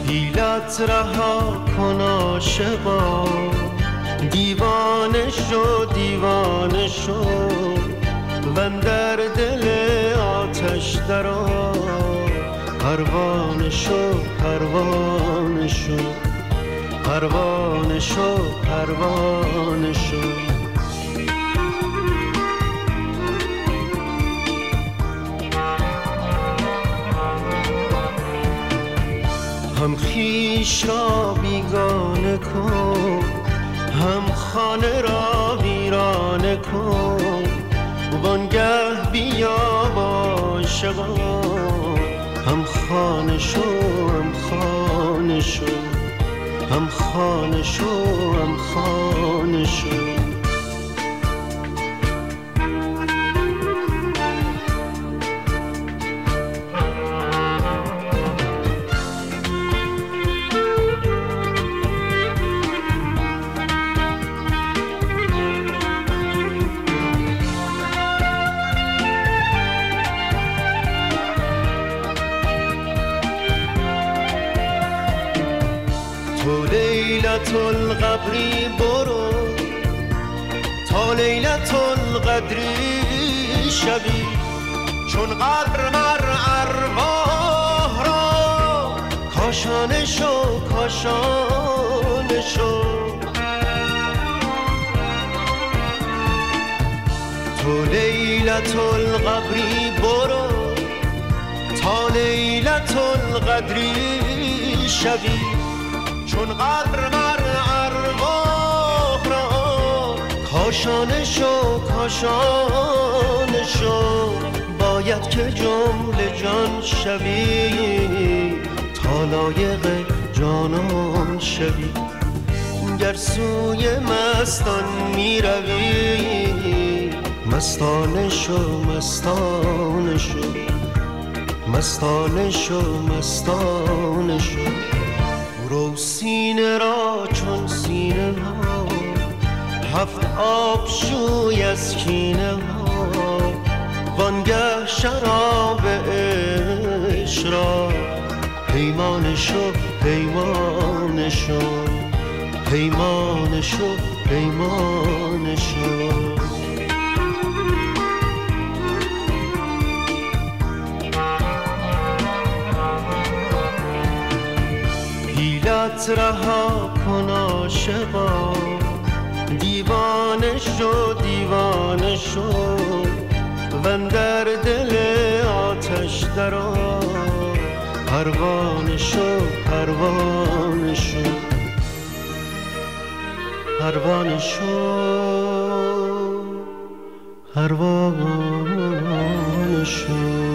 حیلت رها کن عاشقا، دیوانه شو دیوانه شو، وندر دل آتش درآ، پروانه شو پروانه شو، پروانه شو پروانه شو. هم خویش را بیگانه کن، هم خانه را ویرانه کن، وانگه بیا با عاشقا، هم خانه شو هم خانه شو، هم خانه شو هم خانه شو. تو لیلت القبری برو تا لیلت القدری شبی، چون قدر مر ارواح را کاشانه شو کاشانه شو. تو لیلت القبری برو تا لیلت القدری شبی، چون قدر مر ارواح را کاشانه شو کاشانه شو. باید که جمله جان شوی تا لایق جانان شوی، گر سوی مستان می روی مستانه شو مستانه شو، مستانه شو مستانه شو. رو سینه را چون سینه ها، هفت آب شوی از کینه ها، وانگه شراب عشق را پیمانه شو پیمانه شو، پیمانه شو پیمانه شو. حیلت رها کن عاشقا، دیوانه شو دیوانه شو، وندر دل آتش درآ، پروانه شو پروانه شو، پروانه شو پروانه شو.